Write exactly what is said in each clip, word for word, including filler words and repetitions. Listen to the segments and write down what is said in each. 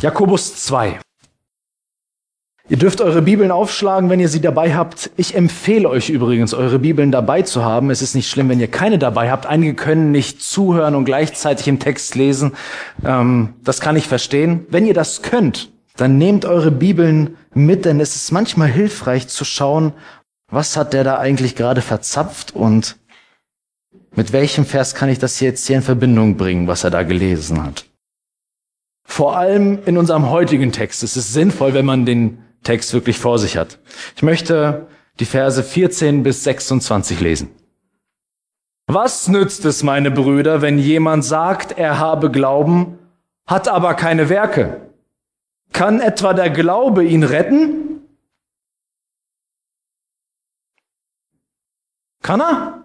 Jakobus zwei. Ihr dürft eure Bibeln aufschlagen, wenn ihr sie dabei habt. Ich empfehle euch übrigens, eure Bibeln dabei zu haben. Es ist nicht schlimm, wenn ihr keine dabei habt. Einige können nicht zuhören und gleichzeitig im Text lesen. Ähm, das kann ich verstehen. Wenn ihr das könnt, dann nehmt eure Bibeln mit, denn es ist manchmal hilfreich zu schauen, was hat der da eigentlich gerade verzapft und mit welchem Vers kann ich das jetzt hier in Verbindung bringen, was er da gelesen hat. Vor allem in unserem heutigen Text ist es sinnvoll, wenn man den Text wirklich vor sich hat. Ich möchte die Verse vierzehn bis sechsundzwanzig lesen. Was nützt es, meine Brüder, wenn jemand sagt, er habe Glauben, hat aber keine Werke? Kann etwa der Glaube ihn retten? Kann er?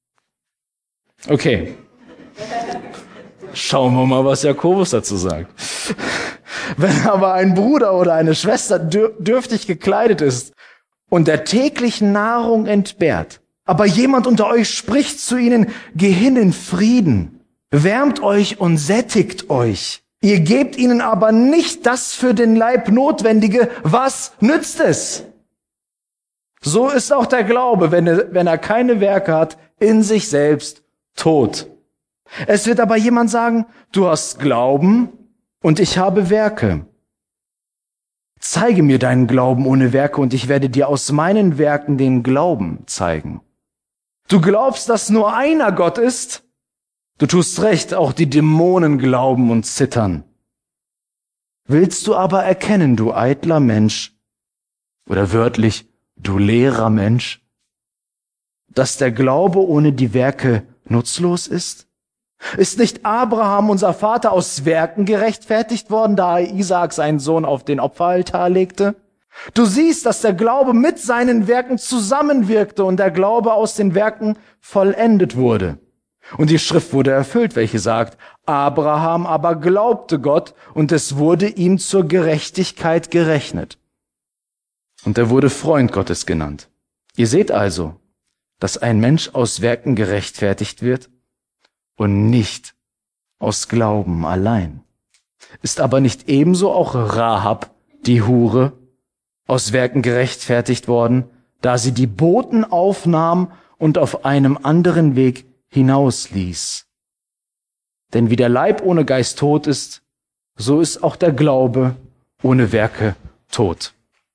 Okay. Schauen wir mal, was Jakobus dazu sagt. Wenn aber ein Bruder oder eine Schwester dür- dürftig gekleidet ist und der täglichen Nahrung entbehrt, aber jemand unter euch spricht zu ihnen, geh hin in Frieden, wärmt euch und sättigt euch. Ihr gebt ihnen aber nicht das für den Leib Notwendige, was nützt es? So ist auch der Glaube, wenn er, wenn er keine Werke hat, in sich selbst tot. Es wird aber jemand sagen, du hast Glauben und ich habe Werke. Zeige mir deinen Glauben ohne Werke und ich werde dir aus meinen Werken den Glauben zeigen. Du glaubst, dass nur einer Gott ist? Du tust recht, auch die Dämonen glauben und zittern. Willst du aber erkennen, du eitler Mensch, oder wörtlich, du leerer Mensch, dass der Glaube ohne die Werke nutzlos ist? Ist nicht Abraham, unser Vater, aus Werken gerechtfertigt worden, da er Isaak, seinen Sohn, auf den Opferaltar legte? Du siehst, dass der Glaube mit seinen Werken zusammenwirkte und der Glaube aus den Werken vollendet wurde. Und die Schrift wurde erfüllt, welche sagt, Abraham aber glaubte Gott und es wurde ihm zur Gerechtigkeit gerechnet. Und er wurde Freund Gottes genannt. Ihr seht also, dass ein Mensch aus Werken gerechtfertigt wird und nicht aus Glauben allein. Ist aber nicht ebenso auch Rahab, die Hure, aus Werken gerechtfertigt worden, da sie die Boten aufnahm und auf einem anderen Weg hinausließ? Denn wie der Leib ohne Geist tot ist, so ist auch der Glaube ohne Werke tot.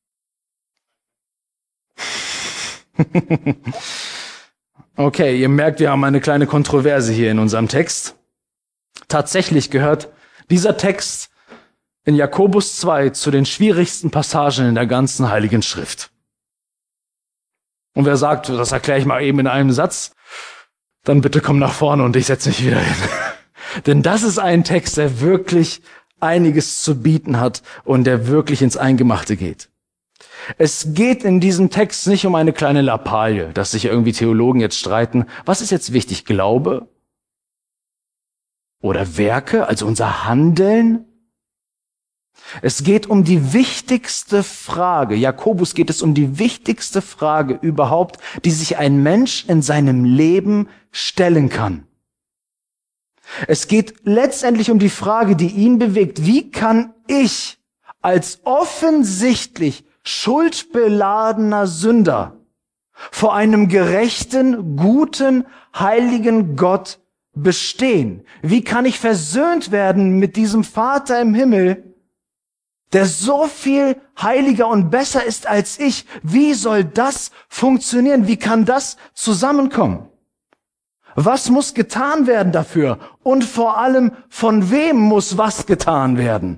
Okay, ihr merkt, wir haben eine kleine Kontroverse hier in unserem Text. Tatsächlich gehört dieser Text in Jakobus zwei zu den schwierigsten Passagen in der ganzen Heiligen Schrift. Und wer sagt, das erkläre ich mal eben in einem Satz, dann bitte komm nach vorne und ich setze mich wieder hin. Denn das ist ein Text, der wirklich einiges zu bieten hat und der wirklich ins Eingemachte geht. Es geht in diesem Text nicht um eine kleine Lappalie, dass sich irgendwie Theologen jetzt streiten. Was ist jetzt wichtig? Glaube oder Werke, also unser Handeln? Es geht um die wichtigste Frage. Jakobus geht es um die wichtigste Frage überhaupt, die sich ein Mensch in seinem Leben stellen kann. Es geht letztendlich um die Frage, die ihn bewegt. Wie kann ich als offensichtlich schuldbeladener Sünder vor einem gerechten, guten, heiligen Gott bestehen? Wie kann ich versöhnt werden mit diesem Vater im Himmel, der so viel heiliger und besser ist als ich? Wie soll das funktionieren? Wie kann das zusammenkommen? Was muss getan werden dafür? Und vor allem, von wem muss was getan werden?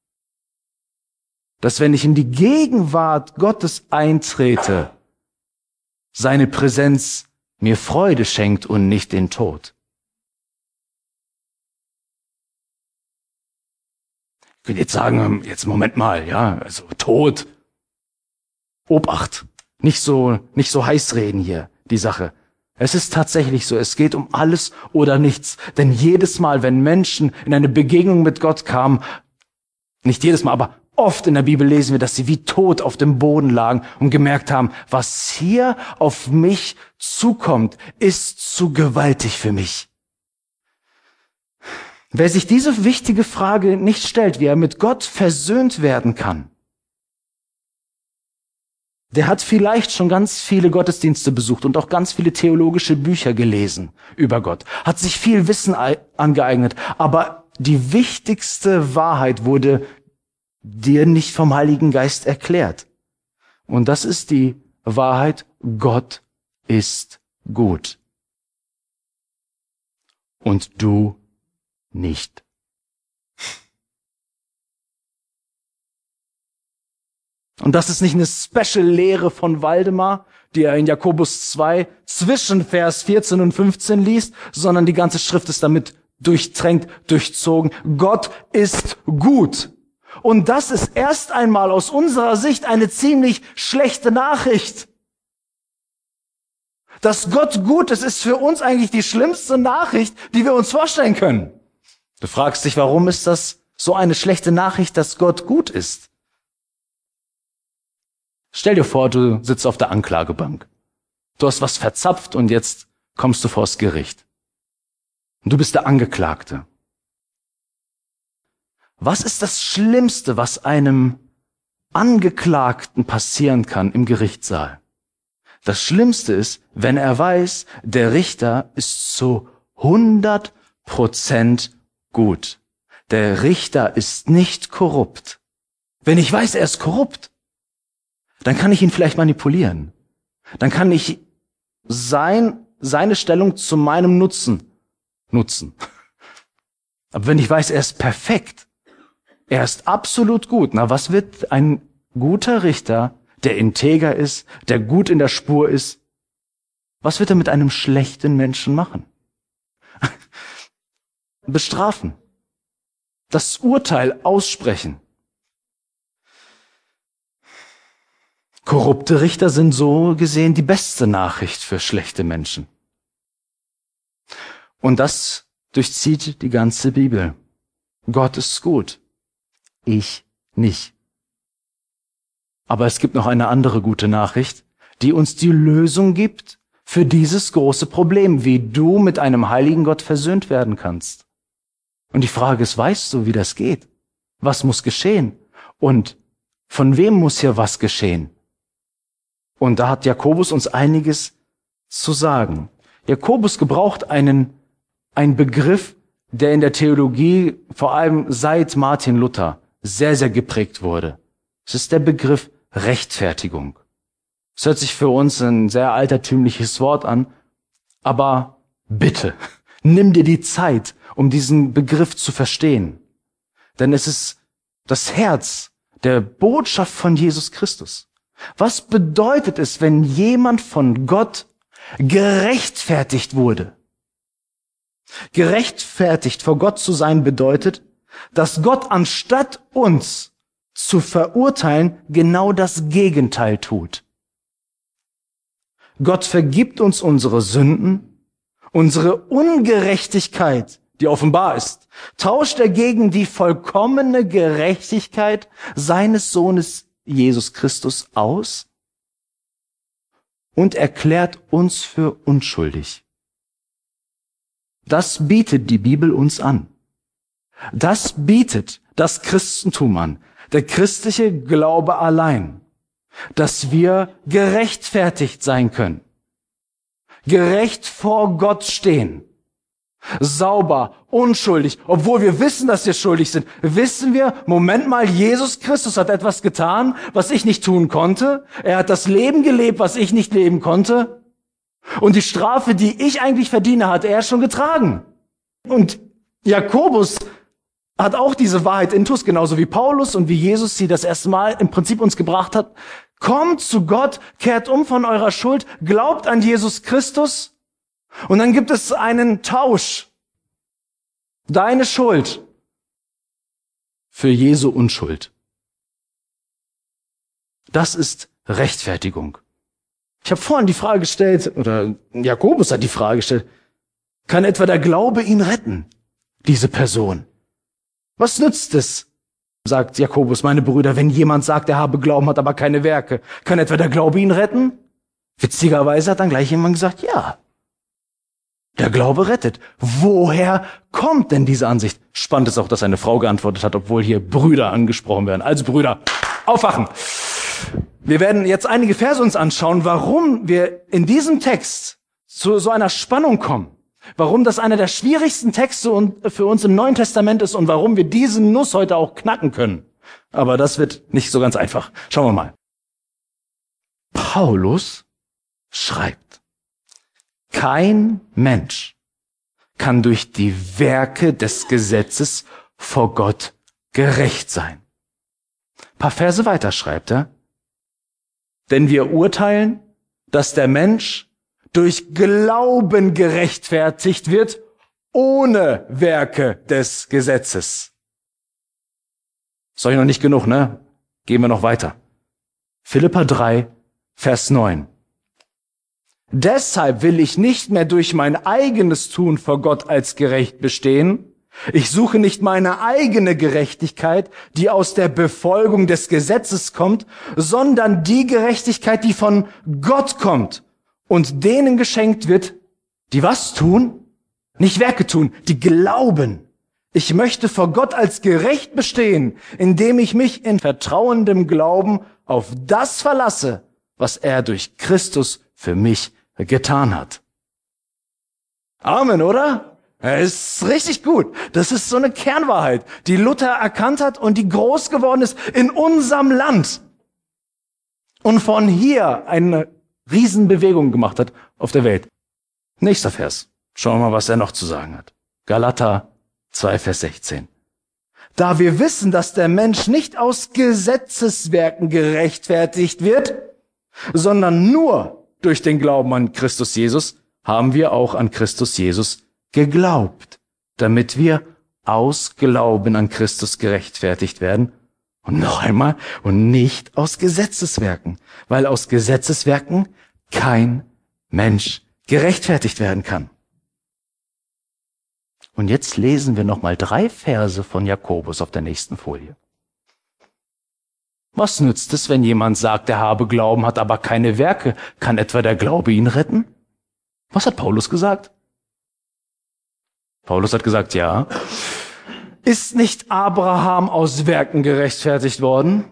Dass wenn ich in die Gegenwart Gottes eintrete, seine Präsenz mir Freude schenkt und nicht den Tod. Ich will jetzt sagen, jetzt Moment mal, ja, also Tod, Obacht, nicht so, nicht so heiß reden hier, die Sache. Es ist tatsächlich so, es geht um alles oder nichts. Denn jedes Mal, wenn Menschen in eine Begegnung mit Gott kamen, nicht jedes Mal, aber oft in der Bibel lesen wir, dass sie wie tot auf dem Boden lagen und gemerkt haben, was hier auf mich zukommt, ist zu gewaltig für mich. Wer sich diese wichtige Frage nicht stellt, wie er mit Gott versöhnt werden kann, der hat vielleicht schon ganz viele Gottesdienste besucht und auch ganz viele theologische Bücher gelesen über Gott, hat sich viel Wissen angeeignet, aber die wichtigste Wahrheit wurde dir nicht vom Heiligen Geist erklärt. Und das ist die Wahrheit, Gott ist gut. Und du nicht. Und das ist nicht eine Special-Lehre von Waldemar, die er in Jakobus zwei zwischen Vers vierzehn und fünfzehn liest, sondern die ganze Schrift ist damit durchtränkt, durchzogen. Gott ist gut. Und das ist erst einmal aus unserer Sicht eine ziemlich schlechte Nachricht. Dass Gott gut ist, ist für uns eigentlich die schlimmste Nachricht, die wir uns vorstellen können. Du fragst dich, warum ist das so eine schlechte Nachricht, dass Gott gut ist? Stell dir vor, du sitzt auf der Anklagebank. Du hast was verzapft und jetzt kommst du vors Gericht. Und du bist der Angeklagte. Was ist das Schlimmste, was einem Angeklagten passieren kann im Gerichtssaal? Das Schlimmste ist, wenn er weiß, der Richter ist zu hundert Prozent gut. Der Richter ist nicht korrupt. Wenn ich weiß, er ist korrupt, dann kann ich ihn vielleicht manipulieren. Dann kann ich sein, seine Stellung zu meinem Nutzen nutzen. Aber wenn ich weiß, er ist perfekt, er ist absolut gut, na, was wird ein guter Richter, der integer ist, der gut in der Spur ist, was wird er mit einem schlechten Menschen machen? Bestrafen. Das Urteil aussprechen. Korrupte Richter sind so gesehen die beste Nachricht für schlechte Menschen. Und das durchzieht die ganze Bibel. Gott ist gut. Ich nicht. Aber es gibt noch eine andere gute Nachricht, die uns die Lösung gibt für dieses große Problem, wie du mit einem heiligen Gott versöhnt werden kannst. Und die Frage ist, weißt du, wie das geht? Was muss geschehen? Und von wem muss hier was geschehen? Und da hat Jakobus uns einiges zu sagen. Jakobus gebraucht einen, einen Begriff, der in der Theologie vor allem seit Martin Luther sehr, sehr geprägt wurde. Es ist der Begriff Rechtfertigung. Es hört sich für uns ein sehr altertümliches Wort an, aber bitte, nimm dir die Zeit, um diesen Begriff zu verstehen. Denn es ist das Herz der Botschaft von Jesus Christus. Was bedeutet es, wenn jemand von Gott gerechtfertigt wurde? Gerechtfertigt vor Gott zu sein bedeutet, dass Gott anstatt uns zu verurteilen, genau das Gegenteil tut. Gott vergibt uns unsere Sünden, unsere Ungerechtigkeit, die offenbar ist, tauscht er gegen die vollkommene Gerechtigkeit seines Sohnes Jesus Christus aus und erklärt uns für unschuldig. Das bietet die Bibel uns an. Das bietet das Christentum an, der christliche Glaube allein, dass wir gerechtfertigt sein können, gerecht vor Gott stehen, sauber, unschuldig, obwohl wir wissen, dass wir schuldig sind, wissen wir, Moment mal, Jesus Christus hat etwas getan, was ich nicht tun konnte. Er hat das Leben gelebt, was ich nicht leben konnte. Und die Strafe, die ich eigentlich verdiene, hat er schon getragen. Und Jakobus hat auch diese Wahrheit intus, genauso wie Paulus und wie Jesus sie das erste Mal im Prinzip uns gebracht hat. Kommt zu Gott, kehrt um von eurer Schuld, glaubt an Jesus Christus. Und dann gibt es einen Tausch. Deine Schuld für Jesu Unschuld. Das ist Rechtfertigung. Ich habe vorhin die Frage gestellt, oder Jakobus hat die Frage gestellt, kann etwa der Glaube ihn retten, diese Person? Was nützt es, sagt Jakobus, meine Brüder, wenn jemand sagt, er habe Glauben, hat aber keine Werke? Kann etwa der Glaube ihn retten? Witzigerweise hat dann gleich jemand gesagt, ja. Der Glaube rettet. Woher kommt denn diese Ansicht? Spannend ist auch, dass eine Frau geantwortet hat, obwohl hier Brüder angesprochen werden. Also Brüder, aufwachen! Wir werden jetzt einige Verse uns anschauen, warum wir in diesem Text zu so einer Spannung kommen. Warum das einer der schwierigsten Texte für uns im Neuen Testament ist und warum wir diesen Nuss heute auch knacken können. Aber das wird nicht so ganz einfach. Schauen wir mal. Paulus schreibt: Kein Mensch kann durch die Werke des Gesetzes vor Gott gerecht sein. Ein paar Verse weiter schreibt er: Denn wir urteilen, dass der Mensch durch Glauben gerechtfertigt wird, ohne Werke des Gesetzes. Ist euch noch nicht genug, ne? Gehen wir noch weiter. Philipper drei, Vers neun. Deshalb will ich nicht mehr durch mein eigenes Tun vor Gott als gerecht bestehen. Ich suche nicht meine eigene Gerechtigkeit, die aus der Befolgung des Gesetzes kommt, sondern die Gerechtigkeit, die von Gott kommt und denen geschenkt wird, die was tun? Nicht Werke tun, die glauben. Ich möchte vor Gott als gerecht bestehen, indem ich mich in vertrauendem Glauben auf das verlasse, was er durch Christus für mich getan hat. Amen, oder? Es ist richtig gut. Das ist so eine Kernwahrheit, die Luther erkannt hat und die groß geworden ist in unserem Land. Und von hier eine Riesenbewegung gemacht hat auf der Welt. Nächster Vers. Schauen wir mal, was er noch zu sagen hat. Galater zwei, Vers sechzehn. Da wir wissen, dass der Mensch nicht aus Gesetzeswerken gerechtfertigt wird, sondern nur durch den Glauben an Christus Jesus, haben wir auch an Christus Jesus geglaubt, damit wir aus Glauben an Christus gerechtfertigt werden. Und noch einmal, und nicht aus Gesetzeswerken, weil aus Gesetzeswerken kein Mensch gerechtfertigt werden kann. Und jetzt lesen wir noch mal drei Verse von Jakobus auf der nächsten Folie. Was nützt es, wenn jemand sagt, er habe Glauben, hat aber keine Werke? Kann etwa der Glaube ihn retten? Was hat Paulus gesagt? Paulus hat gesagt, ja. Ist nicht Abraham aus Werken gerechtfertigt worden?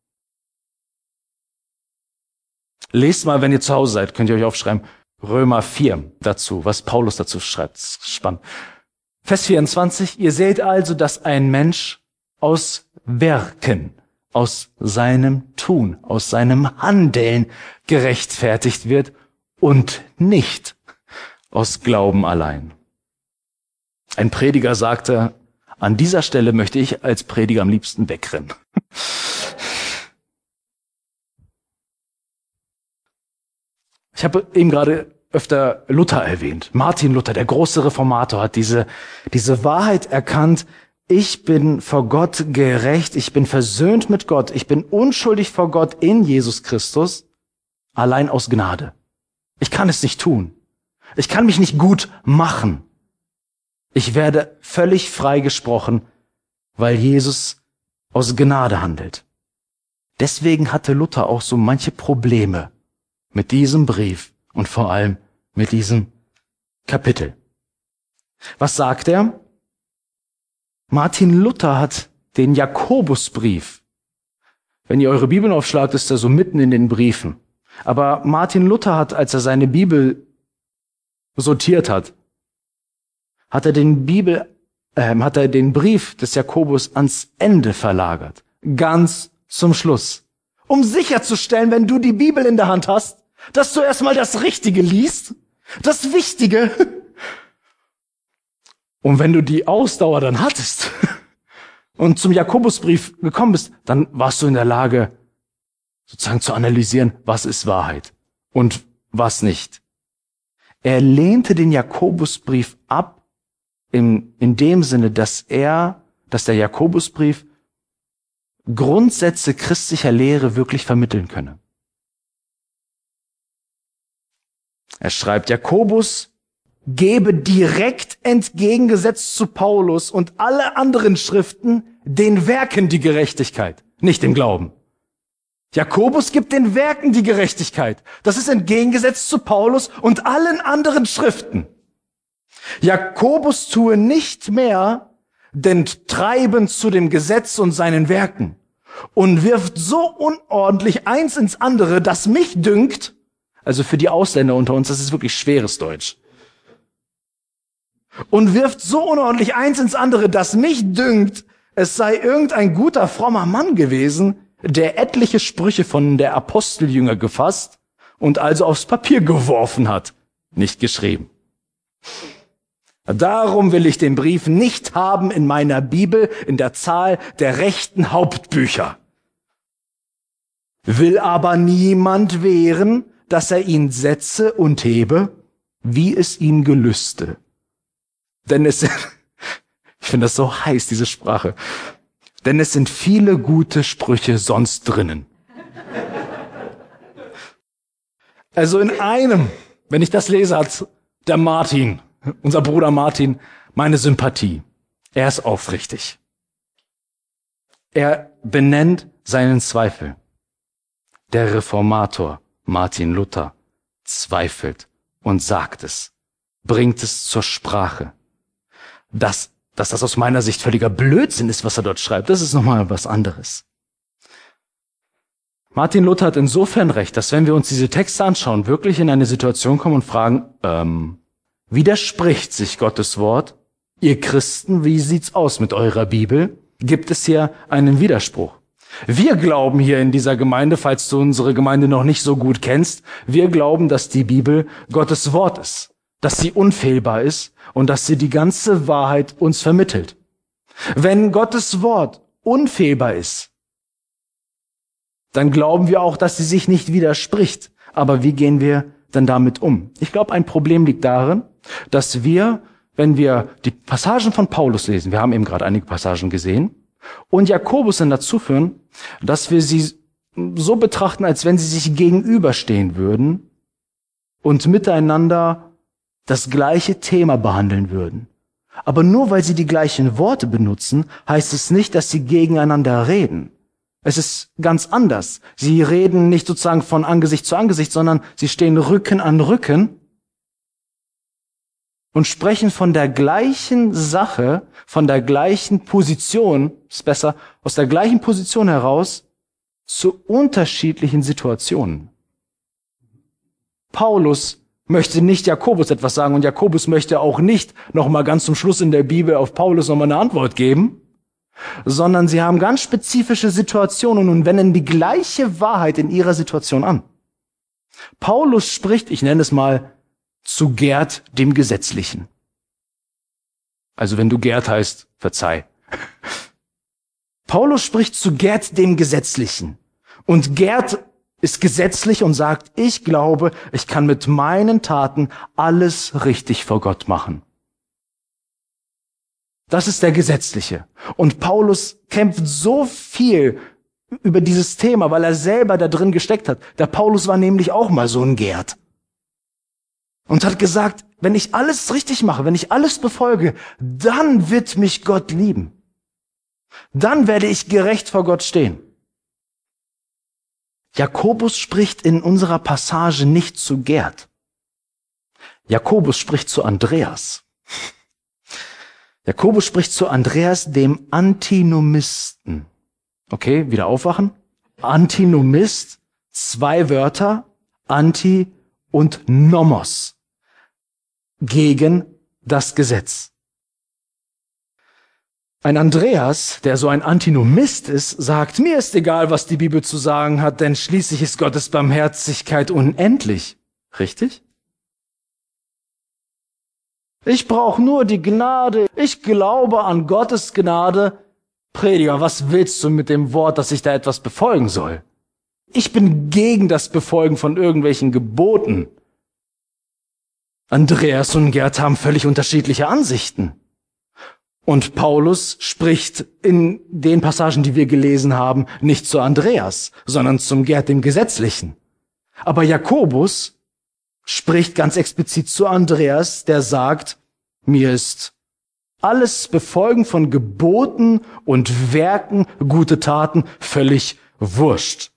Lest mal, wenn ihr zu Hause seid, könnt ihr euch aufschreiben, Römer vier dazu, was Paulus dazu schreibt. Spannend. Vers vierundzwanzig, ihr seht also, dass ein Mensch aus Werken, aus seinem Tun, aus seinem Handeln gerechtfertigt wird und nicht aus Glauben allein. Ein Prediger sagte, an dieser Stelle möchte ich als Prediger am liebsten wegrennen. Ich habe eben gerade öfter Luther erwähnt. Martin Luther, der große Reformator, hat diese, diese Wahrheit erkannt. Ich bin vor Gott gerecht, ich bin versöhnt mit Gott, ich bin unschuldig vor Gott in Jesus Christus, allein aus Gnade. Ich kann es nicht tun. Ich kann mich nicht gut machen. Ich werde völlig freigesprochen, weil Jesus aus Gnade handelt. Deswegen hatte Luther auch so manche Probleme mit diesem Brief und vor allem mit diesem Kapitel. Was sagt er? Martin Luther hat den Jakobusbrief. Wenn ihr eure Bibeln aufschlagt, ist er so mitten in den Briefen. Aber Martin Luther hat, als er seine Bibel sortiert hat, hat er den Bibel, äh, hat er den Brief des Jakobus ans Ende verlagert. Ganz zum Schluss. Um sicherzustellen, wenn du die Bibel in der Hand hast, dass du erstmal das Richtige liest, das Wichtige. Und wenn du die Ausdauer dann hattest und zum Jakobusbrief gekommen bist, dann warst du in der Lage, sozusagen zu analysieren, was ist Wahrheit und was nicht. Er lehnte den Jakobusbrief ab, in, in dem Sinne, dass er, dass der Jakobusbrief Grundsätze christlicher Lehre wirklich vermitteln könne. Er schreibt, Jakobus gebe direkt entgegengesetzt zu Paulus und alle anderen Schriften den Werken die Gerechtigkeit, nicht dem Glauben. Jakobus gibt den Werken die Gerechtigkeit. Das ist entgegengesetzt zu Paulus und allen anderen Schriften. Jakobus tue nicht mehr, denn treiben zu dem Gesetz und seinen Werken und wirft so unordentlich eins ins andere, dass mich dünkt, also für die Ausländer unter uns, das ist wirklich schweres Deutsch, und wirft so unordentlich eins ins andere, dass mich dünkt, es sei irgendein guter, frommer Mann gewesen, der etliche Sprüche von der Aposteljünger gefasst und also aufs Papier geworfen hat, nicht geschrieben. Darum will ich den Brief nicht haben in meiner Bibel in der Zahl der rechten Hauptbücher. Will aber niemand wehren, dass er ihn setze und hebe, wie es ihm gelüste. Denn es, ich finde das so heiß, diese Sprache, denn es sind viele gute Sprüche sonst drinnen. Also in einem, wenn ich das lese, hat der Martin, unser Bruder Martin, meine Sympathie. Er ist aufrichtig. Er benennt seinen Zweifel. Der Reformator Martin Luther zweifelt und sagt es, bringt es zur Sprache. Dass, dass das aus meiner Sicht völliger Blödsinn ist, was er dort schreibt, das ist nochmal was anderes. Martin Luther hat insofern recht, dass wenn wir uns diese Texte anschauen, wirklich in eine Situation kommen und fragen, ähm, widerspricht sich Gottes Wort? Ihr Christen, wie sieht's aus mit eurer Bibel? Gibt es hier einen Widerspruch? Wir glauben hier in dieser Gemeinde, falls du unsere Gemeinde noch nicht so gut kennst, wir glauben, dass die Bibel Gottes Wort ist, dass sie unfehlbar ist und dass sie die ganze Wahrheit uns vermittelt. Wenn Gottes Wort unfehlbar ist, dann glauben wir auch, dass sie sich nicht widerspricht. Aber wie gehen wir denn damit um? Ich glaube, ein Problem liegt darin, dass wir, wenn wir die Passagen von Paulus lesen, wir haben eben gerade einige Passagen gesehen, und Jakobus dann dazu führen, dass wir sie so betrachten, als wenn sie sich gegenüberstehen würden und miteinander das gleiche Thema behandeln würden. Aber nur weil sie die gleichen Worte benutzen, heißt es nicht, dass sie gegeneinander reden. Es ist ganz anders. Sie reden nicht sozusagen von Angesicht zu Angesicht, sondern sie stehen Rücken an Rücken und sprechen von der gleichen Sache, von der gleichen Position, ist besser, aus der gleichen Position heraus zu unterschiedlichen Situationen. Paulus möchte nicht Jakobus etwas sagen und Jakobus möchte auch nicht nochmal ganz zum Schluss in der Bibel auf Paulus nochmal eine Antwort geben, sondern sie haben ganz spezifische Situationen und wenden die gleiche Wahrheit in ihrer Situation an. Paulus spricht, ich nenne es mal, zu Gerd, dem Gesetzlichen. Also wenn du Gerd heißt, verzeih. Paulus spricht zu Gerd, dem Gesetzlichen. Und Gerd ist gesetzlich und sagt, ich glaube, ich kann mit meinen Taten alles richtig vor Gott machen. Das ist der Gesetzliche. Und Paulus kämpft so viel über dieses Thema, weil er selber da drin gesteckt hat. Der Paulus war nämlich auch mal so ein Gerd. Und hat gesagt, wenn ich alles richtig mache, wenn ich alles befolge, dann wird mich Gott lieben. Dann werde ich gerecht vor Gott stehen. Jakobus spricht in unserer Passage nicht zu Gerd. Jakobus spricht zu Andreas. Jakobus spricht zu Andreas, dem Antinomisten. Okay, wieder aufwachen. Antinomist, zwei Wörter, Anti und Nomos. Gegen das Gesetz. Ein Andreas, der so ein Antinomist ist, sagt, mir ist egal, was die Bibel zu sagen hat, denn schließlich ist Gottes Barmherzigkeit unendlich. Richtig? Ich brauche nur die Gnade. Ich glaube an Gottes Gnade. Prediger, was willst du mit dem Wort, dass ich da etwas befolgen soll? Ich bin gegen das Befolgen von irgendwelchen Geboten. Andreas und Gerd haben völlig unterschiedliche Ansichten. Und Paulus spricht in den Passagen, die wir gelesen haben, nicht zu Andreas, sondern zum Gerd, dem Gesetzlichen. Aber Jakobus spricht ganz explizit zu Andreas, der sagt, mir ist alles Befolgen von Geboten und Werken, gute Taten, völlig wurscht.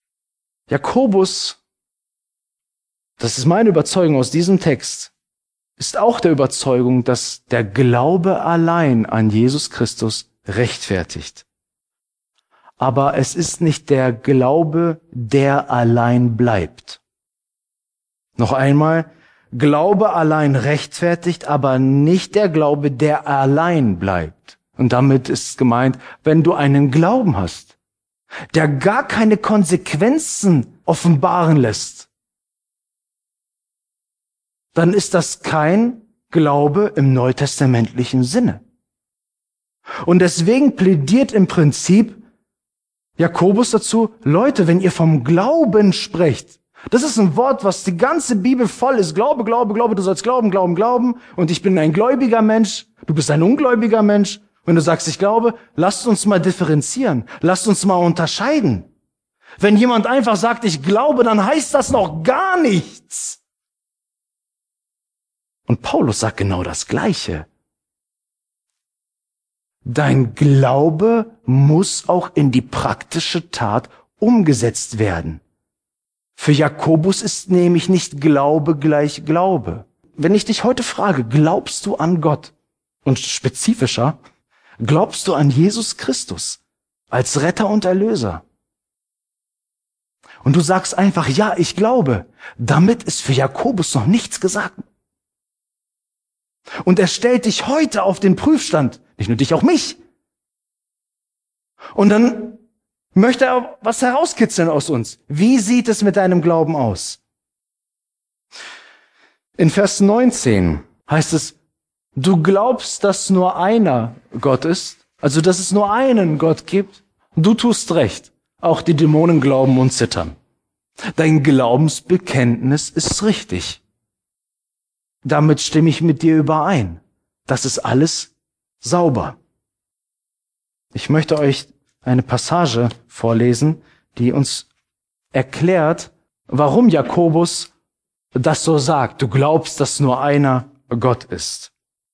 Jakobus, das ist meine Überzeugung aus diesem Text, ist auch der Überzeugung, dass der Glaube allein an Jesus Christus rechtfertigt. Aber es ist nicht der Glaube, der allein bleibt. Noch einmal, Glaube allein rechtfertigt, aber nicht der Glaube, der allein bleibt. Und damit ist gemeint, wenn du einen Glauben hast, der gar keine Konsequenzen offenbaren lässt, dann ist das kein Glaube im neutestamentlichen Sinne. Und deswegen plädiert im Prinzip Jakobus dazu, Leute, wenn ihr vom Glauben sprecht, das ist ein Wort, was die ganze Bibel voll ist. Glaube, Glaube, Glaube, du sollst glauben, glauben, glauben. Und ich bin ein gläubiger Mensch, du bist ein ungläubiger Mensch. Wenn du sagst, ich glaube, lasst uns mal differenzieren. Lasst uns mal unterscheiden. Wenn jemand einfach sagt, ich glaube, dann heißt das noch gar nichts. Und Paulus sagt genau das Gleiche. Dein Glaube muss auch in die praktische Tat umgesetzt werden. Für Jakobus ist nämlich nicht Glaube gleich Glaube. Wenn ich dich heute frage, glaubst du an Gott? Und spezifischer, glaubst du an Jesus Christus als Retter und Erlöser? Und du sagst einfach, ja, ich glaube. Damit ist für Jakobus noch nichts gesagt. Und er stellt dich heute auf den Prüfstand. Nicht nur dich, auch mich. Und dann möchte er was herauskitzeln aus uns. Wie sieht es mit deinem Glauben aus? In Vers neunzehn heißt es, du glaubst, dass nur einer Gott ist, also dass es nur einen Gott gibt. Du tust recht. Auch die Dämonen glauben und zittern. Dein Glaubensbekenntnis ist richtig. Damit stimme ich mit dir überein. Das ist alles sauber. Ich möchte euch eine Passage vorlesen, die uns erklärt, warum Jakobus das so sagt. Du glaubst, dass nur einer Gott ist.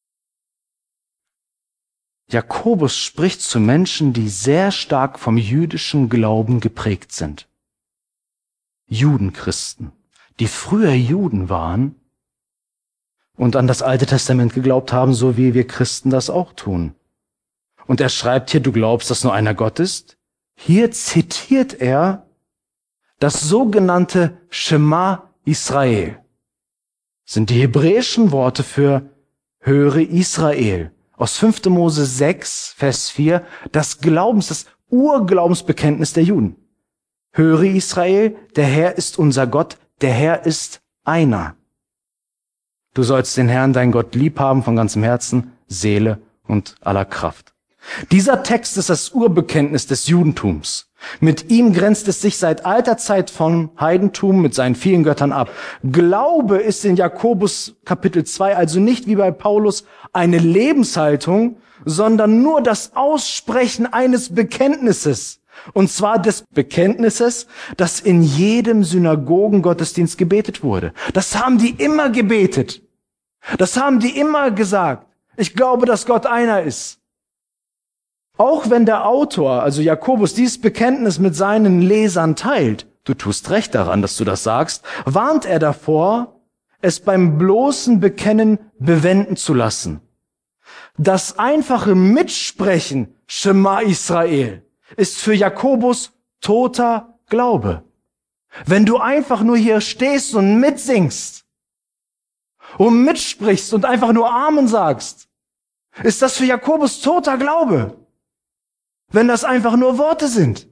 Jakobus spricht zu Menschen, die sehr stark vom jüdischen Glauben geprägt sind. Judenchristen, die früher Juden waren und an das Alte Testament geglaubt haben, so wie wir Christen das auch tun. Und er schreibt hier, du glaubst, dass nur einer Gott ist. Hier zitiert er das sogenannte Shema Israel. Das sind die hebräischen Worte für höre Israel. Aus fünfter Mose sechs, Vers vier, das Glaubens, das Urglaubensbekenntnis der Juden. Höre Israel, der Herr ist unser Gott, der Herr ist einer. Du sollst den Herrn, dein Gott, lieb haben von ganzem Herzen, Seele und aller Kraft. Dieser Text ist das Urbekenntnis des Judentums. Mit ihm grenzt es sich seit alter Zeit vom Heidentum mit seinen vielen Göttern ab. Glaube ist in Jakobus Kapitel zwei also nicht wie bei Paulus eine Lebenshaltung, sondern nur das Aussprechen eines Bekenntnisses. Und zwar des Bekenntnisses, das in jedem Synagogengottesdienst gebetet wurde. Das haben die immer gebetet. Das haben die immer gesagt. Ich glaube, dass Gott einer ist. Auch wenn der Autor, also Jakobus, dieses Bekenntnis mit seinen Lesern teilt, du tust recht daran, dass du das sagst, warnt er davor, es beim bloßen Bekennen bewenden zu lassen. Das einfache Mitsprechen, Shema Israel, ist für Jakobus toter Glaube. Wenn du einfach nur hier stehst und mitsingst und mitsprichst und einfach nur Amen sagst, ist das für Jakobus toter Glaube. Wenn das einfach nur Worte sind.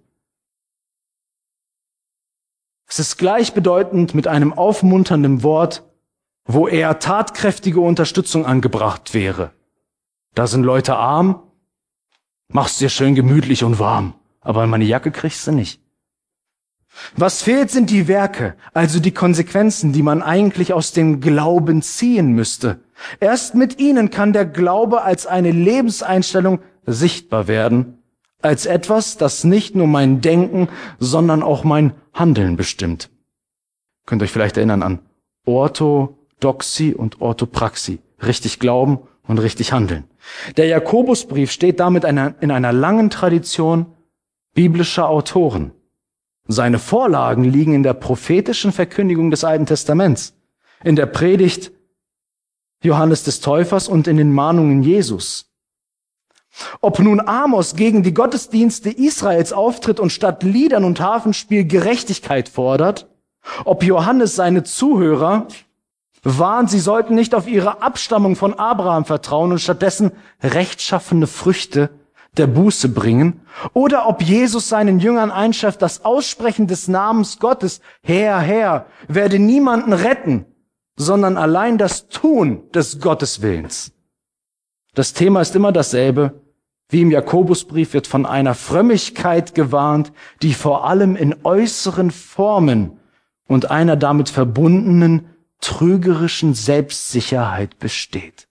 Es ist gleichbedeutend mit einem aufmunternden Wort, wo eher tatkräftige Unterstützung angebracht wäre. Da sind Leute arm, machst dir schön gemütlich und warm, aber meine Jacke kriegst du nicht. Was fehlt, sind die Werke, also die Konsequenzen, die man eigentlich aus dem Glauben ziehen müsste. Erst mit ihnen kann der Glaube als eine Lebenseinstellung sichtbar werden, als etwas, das nicht nur mein Denken, sondern auch mein Handeln bestimmt. Könnt ihr euch vielleicht erinnern an Orthodoxie und Orthopraxie. Richtig glauben und richtig handeln. Der Jakobusbrief steht damit in einer langen Tradition biblischer Autoren. Seine Vorlagen liegen in der prophetischen Verkündigung des Alten Testaments. In der Predigt Johannes des Täufers und in den Mahnungen Jesus. Ob nun Amos gegen die Gottesdienste Israels auftritt und statt Liedern und Harfenspiel Gerechtigkeit fordert, ob Johannes seine Zuhörer warnt, sie sollten nicht auf ihre Abstammung von Abraham vertrauen und stattdessen rechtschaffene Früchte der Buße bringen, oder ob Jesus seinen Jüngern einschärft, das Aussprechen des Namens Gottes, Herr, Herr, werde niemanden retten, sondern allein das Tun des Gotteswillens. Das Thema ist immer dasselbe. Wie im Jakobusbrief wird von einer Frömmigkeit gewarnt, die vor allem in äußeren Formen und einer damit verbundenen trügerischen Selbstsicherheit besteht.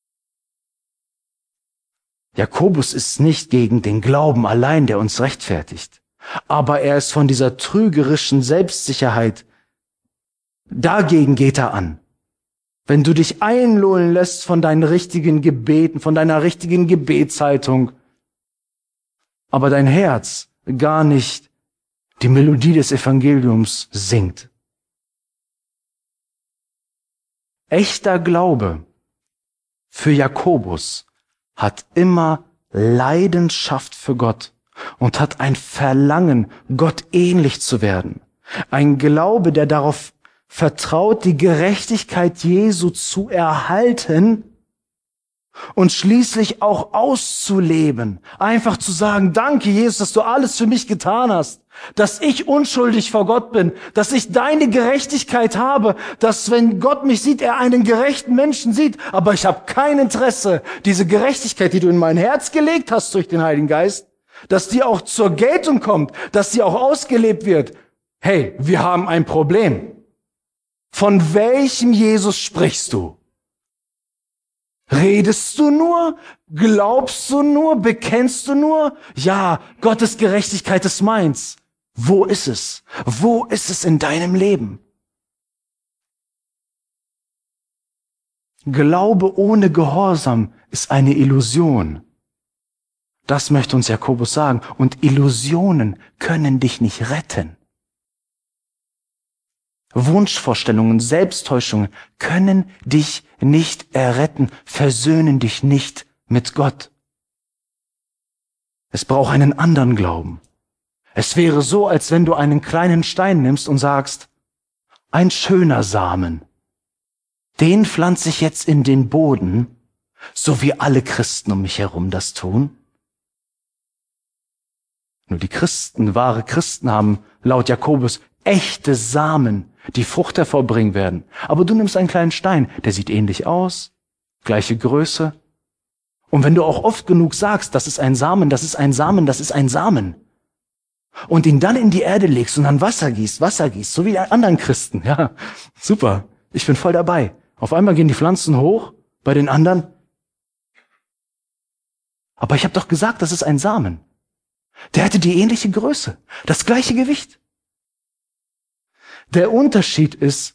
Jakobus ist nicht gegen den Glauben allein, der uns rechtfertigt, aber er ist von dieser trügerischen Selbstsicherheit, dagegen geht er an. Wenn du dich einlullen lässt von deinen richtigen Gebeten, von deiner richtigen Gebetshaltung, aber dein Herz gar nicht die Melodie des Evangeliums singt. Echter Glaube für Jakobus hat immer Leidenschaft für Gott und hat ein Verlangen, Gott ähnlich zu werden. Ein Glaube, der darauf vertraut, die Gerechtigkeit Jesu zu erhalten und schließlich auch auszuleben. Einfach zu sagen, danke Jesus, dass du alles für mich getan hast, dass ich unschuldig vor Gott bin, dass ich deine Gerechtigkeit habe, dass wenn Gott mich sieht, er einen gerechten Menschen sieht, aber ich habe kein Interesse, diese Gerechtigkeit, die du in mein Herz gelegt hast durch den Heiligen Geist, dass die auch zur Geltung kommt, dass sie auch ausgelebt wird. Hey, wir haben ein Problem. Von welchem Jesus sprichst du? Redest du nur? Glaubst du nur? Bekennst du nur? Ja, Gottes Gerechtigkeit ist meins. Wo ist es? Wo ist es in deinem Leben? Glaube ohne Gehorsam ist eine Illusion. Das möchte uns Jakobus sagen. Und Illusionen können dich nicht retten. Wunschvorstellungen, Selbsttäuschungen können dich nicht erretten, versöhnen dich nicht mit Gott. Es braucht einen anderen Glauben. Es wäre so, als wenn du einen kleinen Stein nimmst und sagst, ein schöner Samen, den pflanze ich jetzt in den Boden, so wie alle Christen um mich herum das tun. Nur die Christen, wahre Christen haben laut Jakobus echte Samen, die Frucht hervorbringen werden. Aber du nimmst einen kleinen Stein, der sieht ähnlich aus, gleiche Größe. Und wenn du auch oft genug sagst, das ist ein Samen, das ist ein Samen, das ist ein Samen, und ihn dann in die Erde legst und dann Wasser gießt, Wasser gießt, so wie die anderen Christen, ja, super, ich bin voll dabei. Auf einmal gehen die Pflanzen hoch, bei den anderen. Aber ich habe doch gesagt, das ist ein Samen. Der hatte die ähnliche Größe, das gleiche Gewicht. Der Unterschied ist,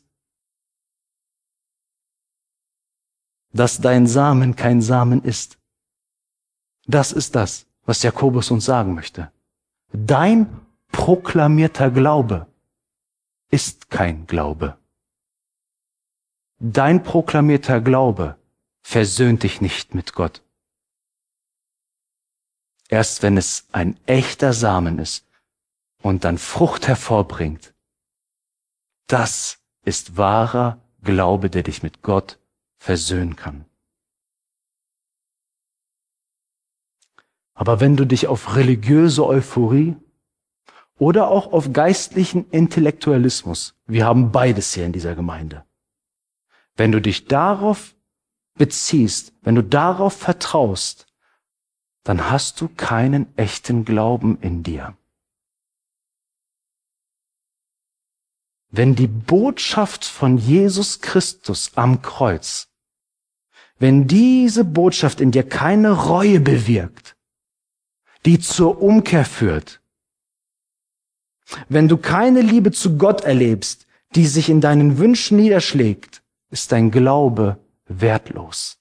dass dein Samen kein Samen ist. Das ist das, was Jakobus uns sagen möchte. Dein proklamierter Glaube ist kein Glaube. Dein proklamierter Glaube versöhnt dich nicht mit Gott. Erst wenn es ein echter Samen ist und dann Frucht hervorbringt, das ist wahrer Glaube, der dich mit Gott versöhnen kann. Aber wenn du dich auf religiöse Euphorie oder auch auf geistlichen Intellektualismus, wir haben beides hier in dieser Gemeinde, wenn du dich darauf beziehst, wenn du darauf vertraust, dann hast du keinen echten Glauben in dir. Wenn die Botschaft von Jesus Christus am Kreuz, wenn diese Botschaft in dir keine Reue bewirkt, die zur Umkehr führt, wenn du keine Liebe zu Gott erlebst, die sich in deinen Wünschen niederschlägt, ist dein Glaube wertlos.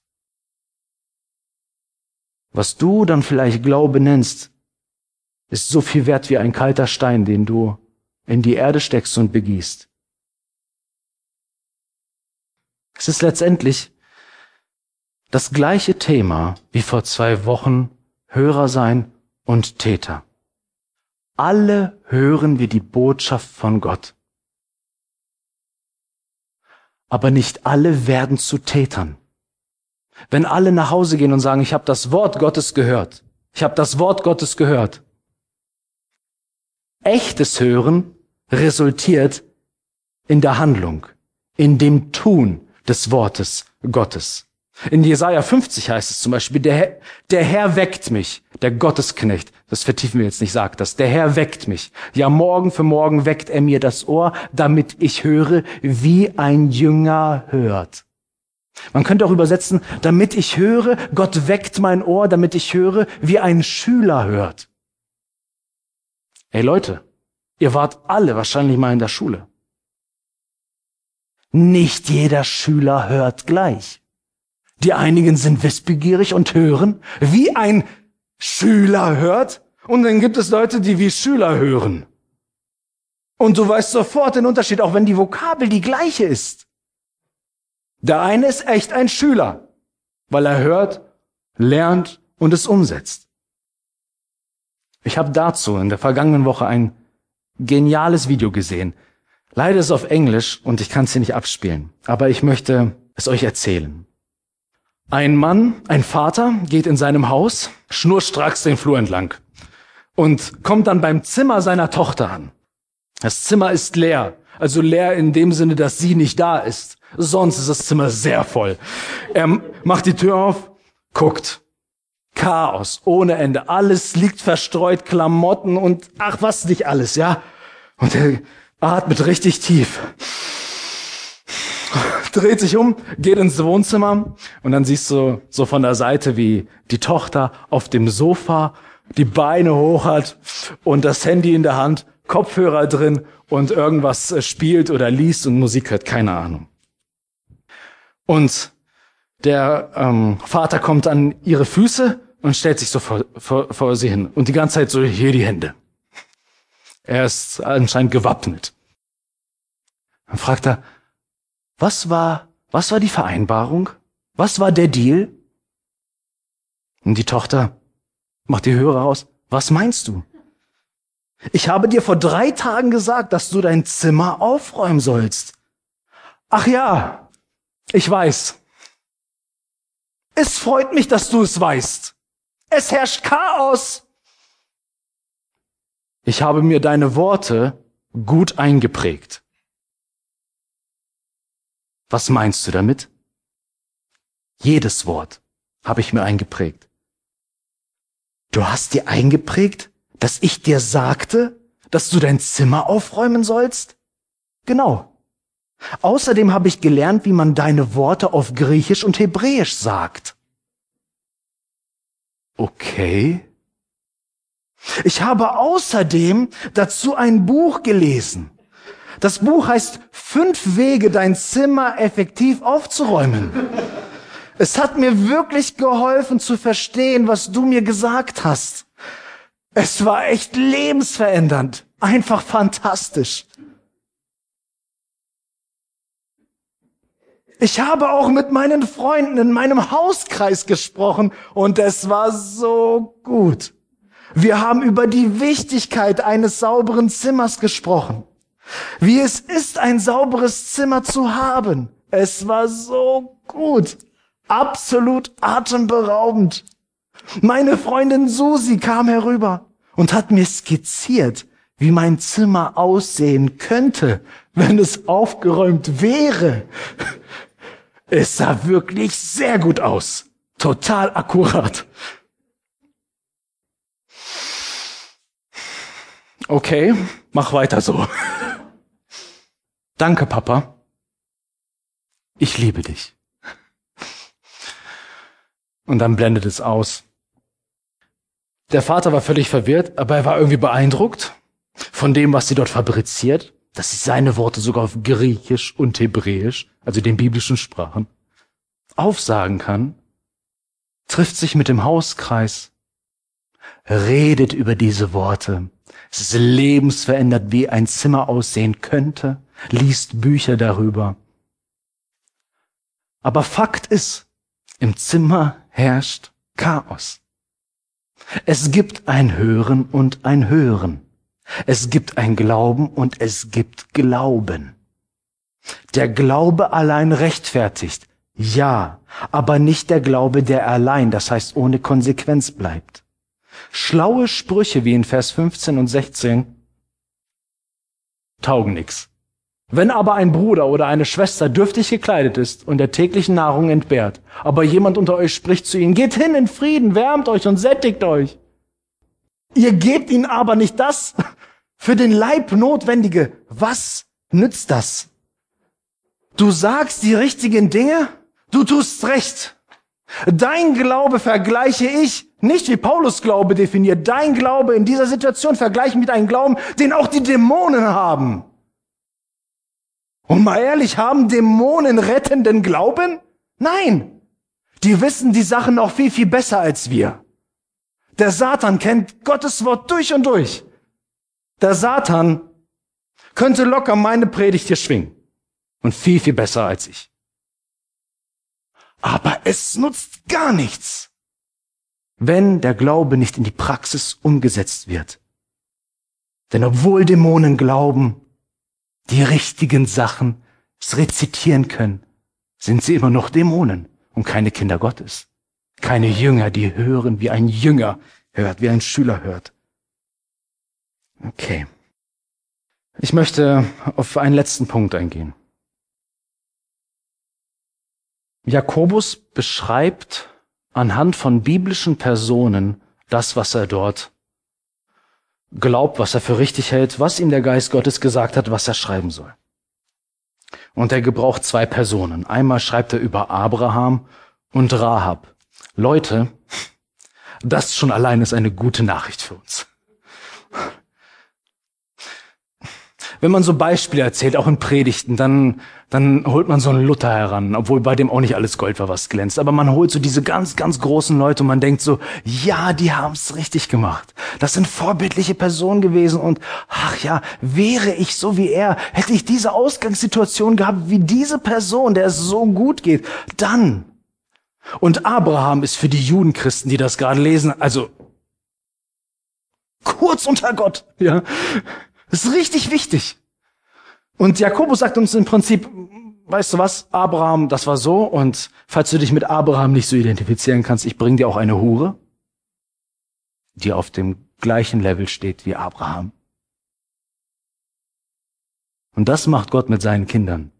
Was du dann vielleicht Glaube nennst, ist so viel wert wie ein kalter Stein, den du in die Erde steckst und begießt. Es ist letztendlich Das gleiche Thema wie vor zwei Wochen, Hörer sein und Täter. Alle hören wir die Botschaft von Gott. Aber nicht alle werden zu Tätern. Wenn alle nach Hause gehen und sagen, ich habe das Wort Gottes gehört, ich habe das Wort Gottes gehört. Echtes Hören resultiert in der Handlung, in dem Tun des Wortes Gottes. In Jesaja fünfzig heißt es zum Beispiel, der, der Herr weckt mich, der Gottesknecht, das vertiefen wir jetzt nicht, sagt das, der Herr weckt mich. Ja, morgen für morgen weckt er mir das Ohr, damit ich höre, wie ein Jünger hört. Man könnte auch übersetzen, damit ich höre, Gott weckt mein Ohr, damit ich höre, wie ein Schüler hört. Hey Leute, ihr wart alle wahrscheinlich mal in der Schule. Nicht jeder Schüler hört gleich. Die einigen sind wissbegierig und hören, wie ein Schüler hört. Und dann gibt es Leute, die wie Schüler hören. Und du weißt sofort den Unterschied, auch wenn die Vokabel die gleiche ist. Der eine ist echt ein Schüler, weil er hört, lernt und es umsetzt. Ich habe dazu in der vergangenen Woche ein geniales Video gesehen. Leider ist es auf Englisch und ich kann es hier nicht abspielen, aber ich möchte es euch erzählen. Ein Mann, ein Vater, geht in seinem Haus schnurstracks den Flur entlang und kommt dann beim Zimmer seiner Tochter an. Das Zimmer ist leer, also leer in dem Sinne, dass sie nicht da ist. Sonst ist das Zimmer sehr voll. Er macht die Tür auf, guckt. Chaos, ohne Ende. Alles liegt verstreut, Klamotten und ach was nicht alles, ja. Und er atmet richtig tief. Dreht sich um, geht ins Wohnzimmer und dann siehst du so von der Seite, wie die Tochter auf dem Sofa die Beine hoch hat und das Handy in der Hand, Kopfhörer drin und irgendwas spielt oder liest und Musik hört, keine Ahnung. Und der ähm, Vater kommt an ihre Füße und stellt sich so vor, vor, vor sie hin und die ganze Zeit so hier die Hände. Er ist anscheinend gewappnet. Dann fragt er, Was war, was war die Vereinbarung? Was war der Deal? Und die Tochter macht die Hörer raus. Was meinst du? Ich habe dir vor drei Tagen gesagt, dass du dein Zimmer aufräumen sollst. Ach ja, ich weiß. Es freut mich, dass du es weißt. Es herrscht Chaos. Ich habe mir deine Worte gut eingeprägt. Was meinst du damit? Jedes Wort habe ich mir eingeprägt. Du hast dir eingeprägt, dass ich dir sagte, dass du dein Zimmer aufräumen sollst? Genau. Außerdem habe ich gelernt, wie man deine Worte auf Griechisch und Hebräisch sagt. Okay. Ich habe außerdem dazu ein Buch gelesen. Das Buch heißt Fünf Wege, dein Zimmer effektiv aufzuräumen. Es hat mir wirklich geholfen zu verstehen, was du mir gesagt hast. Es war echt lebensverändernd, einfach fantastisch. Ich habe auch mit meinen Freunden in meinem Hauskreis gesprochen und es war so gut. Wir haben über die Wichtigkeit eines sauberen Zimmers gesprochen. Wie es ist, ein sauberes Zimmer zu haben. Es war so gut. Absolut atemberaubend. Meine Freundin Susi kam herüber und hat mir skizziert, wie mein Zimmer aussehen könnte, wenn es aufgeräumt wäre. Es sah wirklich sehr gut aus. Total akkurat. Okay, mach weiter so. Danke, Papa. Ich liebe dich. Und dann blendet es aus. Der Vater war völlig verwirrt, aber er war irgendwie beeindruckt von dem, was sie dort fabriziert, dass sie seine Worte sogar auf Griechisch und Hebräisch, also den biblischen Sprachen, aufsagen kann, trifft sich mit dem Hauskreis, redet über diese Worte. Es ist lebensverändert, wie ein Zimmer aussehen könnte, liest Bücher darüber. Aber Fakt ist, Im Zimmer herrscht Chaos. Es gibt ein Hören und ein Hören. Es gibt ein Glauben und es gibt Glauben. Der Glaube allein rechtfertigt, ja, aber nicht der Glaube, der allein, das heißt ohne Konsequenz bleibt. Schlaue Sprüche wie in Vers fünfzehn und sechzehn taugen nix. Wenn aber ein Bruder oder eine Schwester dürftig gekleidet ist und der täglichen Nahrung entbehrt, aber jemand unter euch spricht zu ihnen, geht hin in Frieden, wärmt euch und sättigt euch. Ihr gebt ihnen aber nicht das für den Leib Notwendige. Was nützt das? Du sagst die richtigen Dinge, du tust recht. Dein Glaube vergleiche ich, nicht wie Paulus Glaube definiert, dein Glaube in dieser Situation vergleiche mit einem Glauben, den auch die Dämonen haben. Und mal ehrlich, haben Dämonen rettenden Glauben? Nein, die wissen die Sachen noch viel, viel besser als wir. Der Satan kennt Gottes Wort durch und durch. Der Satan könnte locker meine Predigt hier schwingen. Und viel, viel besser als ich. Aber es nutzt gar nichts, wenn der Glaube nicht in die Praxis umgesetzt wird. Denn obwohl Dämonen glauben, die richtigen Sachen rezitieren können, sind sie immer noch Dämonen und keine Kinder Gottes. Keine Jünger, die hören, wie ein Jünger hört, wie ein Schüler hört. Okay. Ich möchte auf einen letzten Punkt eingehen. Jakobus beschreibt anhand von biblischen Personen das, was er dort glaubt, was er für richtig hält, was ihm der Geist Gottes gesagt hat, was er schreiben soll. Und er gebraucht zwei Personen. Einmal schreibt er über Abraham und Rahab. Leute, das schon allein ist eine gute Nachricht für uns. Wenn man so Beispiele erzählt, auch in Predigten, dann, dann holt man so einen Luther heran, obwohl bei dem auch nicht alles Gold war, was glänzt. Aber man holt so diese ganz, ganz großen Leute und man denkt so, ja, die haben es richtig gemacht. Das sind vorbildliche Personen gewesen und ach ja, wäre ich so wie er, hätte ich diese Ausgangssituation gehabt wie diese Person, der es so gut geht, dann. Und Abraham ist für die Judenchristen, die das gerade lesen, also kurz unter Gott, ja. Das ist richtig wichtig. Und Jakobus sagt uns im Prinzip, weißt du was, Abraham, das war so, und falls du dich mit Abraham nicht so identifizieren kannst, ich bring dir auch eine Hure, die auf dem gleichen Level steht wie Abraham. Und das macht Gott mit seinen Kindern.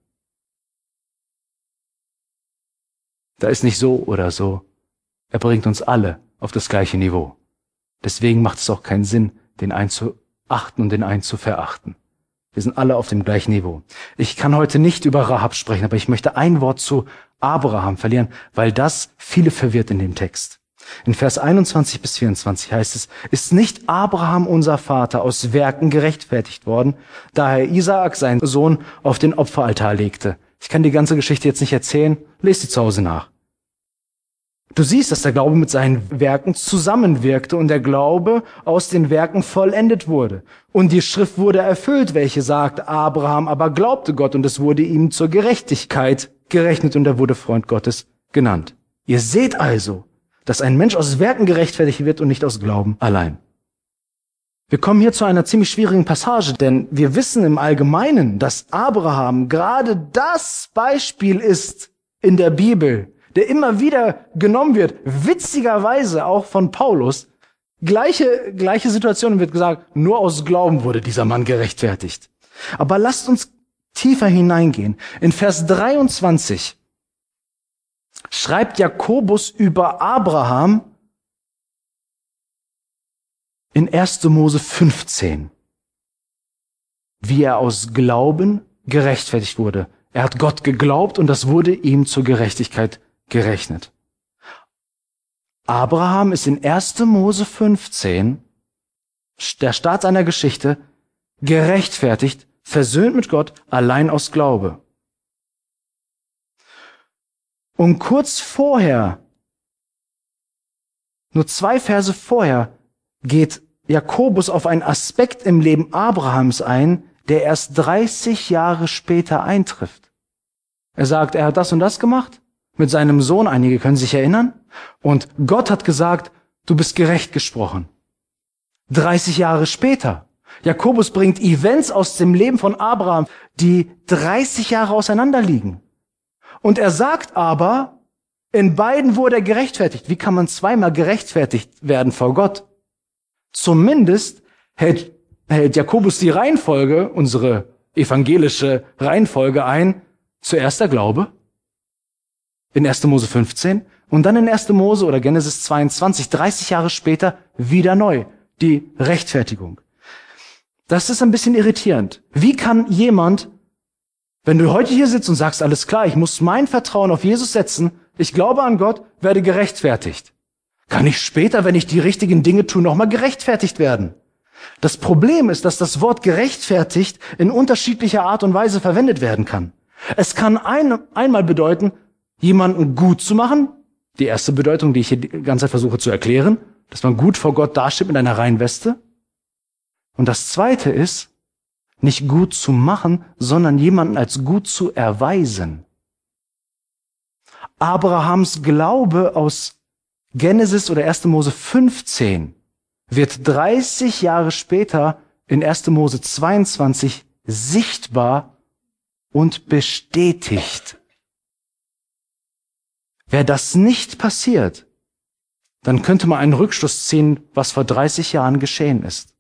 Da ist nicht so oder so. Er bringt uns alle auf das gleiche Niveau. Deswegen macht es auch keinen Sinn, den einen zu achten und den einen zu verachten. Wir sind alle auf dem gleichen Niveau. Ich kann heute nicht über Rahab sprechen, aber ich möchte ein Wort zu Abraham verlieren, weil das viele verwirrt in dem Text. In Vers einundzwanzig bis vierundzwanzig heißt es, ist nicht Abraham unser Vater aus Werken gerechtfertigt worden, da er Isaak, seinen Sohn, auf den Opferaltar legte. Ich kann die ganze Geschichte jetzt nicht erzählen, lest sie zu Hause nach. Du siehst, dass der Glaube mit seinen Werken zusammenwirkte und der Glaube aus den Werken vollendet wurde. Und die Schrift wurde erfüllt, welche sagt, Abraham aber glaubte Gott und es wurde ihm zur Gerechtigkeit gerechnet und er wurde Freund Gottes genannt. Ihr seht also, dass ein Mensch aus Werken gerechtfertigt wird und nicht aus Glauben allein. Wir kommen hier zu einer ziemlich schwierigen Passage, denn wir wissen im Allgemeinen, dass Abraham gerade das Beispiel ist in der Bibel, der immer wieder genommen wird, witzigerweise auch von Paulus. Gleiche, gleiche Situation wird gesagt, nur aus Glauben wurde dieser Mann gerechtfertigt. Aber lasst uns tiefer hineingehen. In Vers dreiundzwanzig schreibt Jakobus über Abraham in erster Mose fünfzehn, wie er aus Glauben gerechtfertigt wurde. Er hat Gott geglaubt und das wurde ihm zur Gerechtigkeit gerechnet. Abraham ist in erster Mose fünfzehn, der Start seiner Geschichte, gerechtfertigt, versöhnt mit Gott, allein aus Glaube. Und kurz vorher, nur zwei Verse vorher, geht Jakobus auf einen Aspekt im Leben Abrahams ein, der erst dreißig Jahre später eintrifft. Er sagt, er hat das und das gemacht, mit seinem Sohn, einige können sich erinnern, und Gott hat gesagt, du bist gerecht gesprochen. dreißig Jahre später, Jakobus bringt Events aus dem Leben von Abraham, die dreißig Jahre auseinander liegen. Und er sagt aber, in beiden wurde er gerechtfertigt. Wie kann man zweimal gerechtfertigt werden vor Gott? Zumindest hält, hält Jakobus die Reihenfolge, unsere evangelische Reihenfolge ein, zuerst der Glaube in erster Mose fünfzehn und dann in erster Mose oder Genesis zweiundzwanzig, dreißig Jahre später, wieder neu, die Rechtfertigung. Das ist ein bisschen irritierend. Wie kann jemand, wenn du heute hier sitzt und sagst, alles klar, ich muss mein Vertrauen auf Jesus setzen, ich glaube an Gott, werde gerechtfertigt. Kann ich später, wenn ich die richtigen Dinge tue, nochmal gerechtfertigt werden? Das Problem ist, dass das Wort gerechtfertigt in unterschiedlicher Art und Weise verwendet werden kann. Es kann ein, einmal bedeuten, jemanden gut zu machen. Die erste Bedeutung, die ich hier die ganze Zeit versuche zu erklären, dass man gut vor Gott dasteht mit einer reinen Weste. Und das zweite ist, nicht gut zu machen, sondern jemanden als gut zu erweisen. Abrahams Glaube aus Genesis oder erster Mose fünfzehn wird dreißig Jahre später in erster Mose zweiundzwanzig sichtbar und bestätigt. Wäre das nicht passiert, dann könnte man einen Rückschluss ziehen, was vor dreißig Jahren geschehen ist.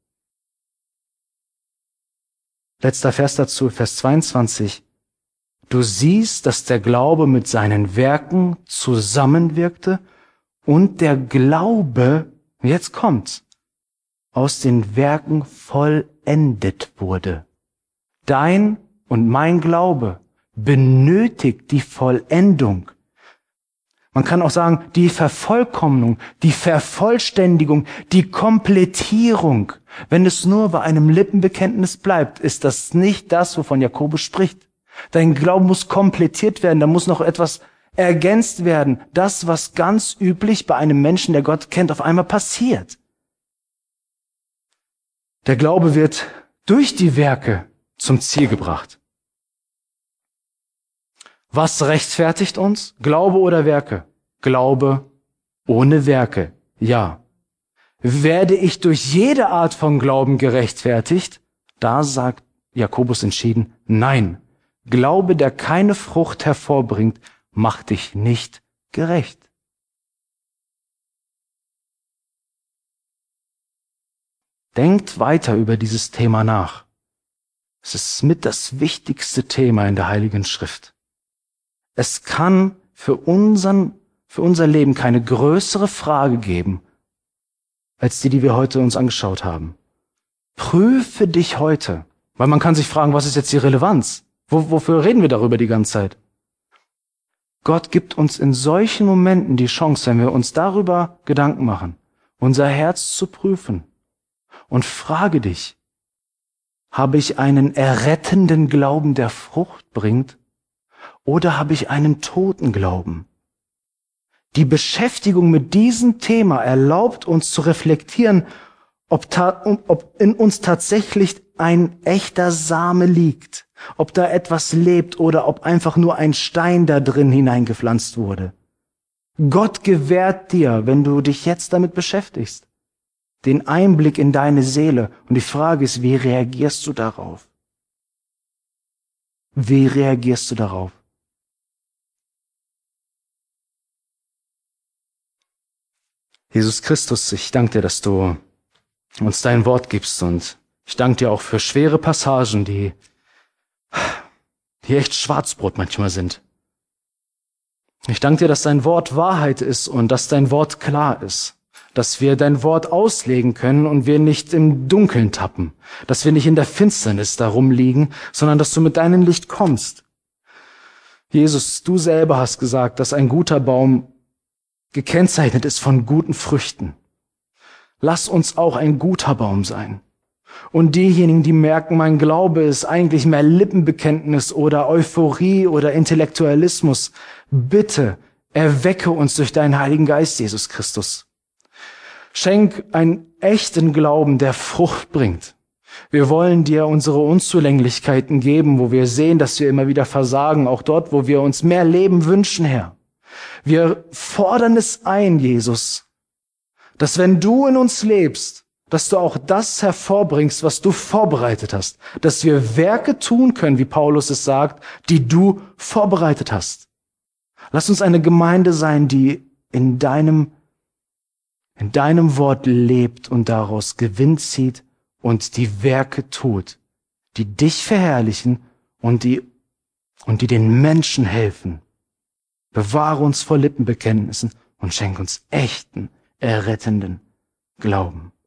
Letzter Vers dazu, Vers zweiundzwanzig. Du siehst, dass der Glaube mit seinen Werken zusammenwirkte und der Glaube, jetzt kommt's, aus den Werken vollendet wurde. Dein und mein Glaube benötigt die Vollendung. Man kann auch sagen, die Vervollkommnung, die Vervollständigung, die Komplettierung. Wenn es nur bei einem Lippenbekenntnis bleibt, ist das nicht das, wovon Jakobus spricht. Dein Glaube muss komplettiert werden, da muss noch etwas ergänzt werden. Das, was ganz üblich bei einem Menschen, der Gott kennt, auf einmal passiert. Der Glaube wird durch die Werke zum Ziel gebracht. Was rechtfertigt uns? Glaube oder Werke? Glaube ohne Werke, ja. Werde ich durch jede Art von Glauben gerechtfertigt? Da sagt Jakobus entschieden, nein. Glaube, der keine Frucht hervorbringt, macht dich nicht gerecht. Denkt weiter über dieses Thema nach. Es ist mit das wichtigste Thema in der Heiligen Schrift. Es kann für unseren, für unser Leben keine größere Frage geben, als die, die wir heute uns angeschaut haben. Prüfe dich heute, weil man kann sich fragen, was ist jetzt die Relevanz? Wo, wofür reden wir darüber die ganze Zeit? Gott gibt uns in solchen Momenten die Chance, wenn wir uns darüber Gedanken machen, unser Herz zu prüfen. Und frage dich, habe ich einen errettenden Glauben, der Frucht bringt, oder habe ich einen toten Glauben? Die Beschäftigung mit diesem Thema erlaubt uns zu reflektieren, ob, ta- ob in uns tatsächlich ein echter Same liegt, ob da etwas lebt oder ob einfach nur ein Stein da drin hineingepflanzt wurde. Gott gewährt dir, wenn du dich jetzt damit beschäftigst, den Einblick in deine Seele. Und die Frage ist, wie reagierst du darauf? Wie reagierst du darauf? Jesus Christus, ich danke dir, dass du uns dein Wort gibst, und ich danke dir auch für schwere Passagen, die, die echt Schwarzbrot manchmal sind. Ich danke dir, dass dein Wort Wahrheit ist und dass dein Wort klar ist, dass wir dein Wort auslegen können und wir nicht im Dunkeln tappen, dass wir nicht in der Finsternis darum liegen, sondern dass du mit deinem Licht kommst. Jesus, du selber hast gesagt, dass ein guter Baum gekennzeichnet ist von guten Früchten. Lass uns auch ein guter Baum sein. Und diejenigen, die merken, mein Glaube ist eigentlich mehr Lippenbekenntnis oder Euphorie oder Intellektualismus, bitte erwecke uns durch deinen Heiligen Geist, Jesus Christus. Schenk einen echten Glauben, der Frucht bringt. Wir wollen dir unsere Unzulänglichkeiten geben, wo wir sehen, dass wir immer wieder versagen, auch dort, wo wir uns mehr Leben wünschen, Herr. Wir fordern es ein, Jesus, dass wenn du in uns lebst, dass du auch das hervorbringst, was du vorbereitet hast, dass wir Werke tun können, wie Paulus es sagt, die du vorbereitet hast. Lass uns eine Gemeinde sein, die in deinem, in deinem Wort lebt und daraus Gewinn zieht und die Werke tut, die dich verherrlichen und die, und die den Menschen helfen. Bewahre uns vor Lippenbekenntnissen und schenk uns echten, errettenden Glauben.